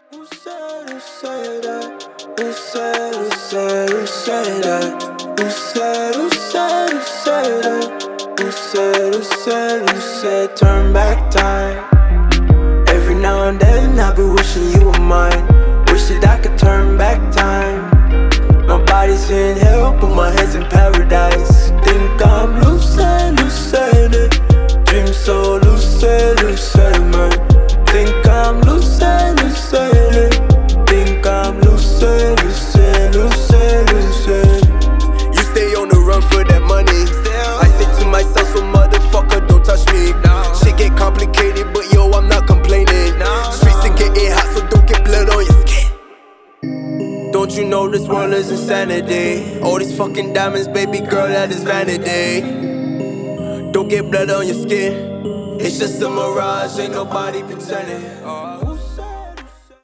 Who said that? Who said that? Who said that? Who said turn back time? Every now and then I be wishing you were mine. Wish that I could turn back time. My body's in hell, but my head's in paradise. Think I'm lucid, dream so lucid, man. Think I'm lucid, think I'm lucid. You stay on the run for that money. I say to myself, so motherfucker, don't touch me. Shit get complicated, but yo, I'm not complaining. Streets are getting hot, so don't get blood on your skin. Don't you know this world is insanity? All these fucking diamonds, baby girl, that is vanity. Don't get blood on your skin. It's just a mirage, ain't nobody pretending.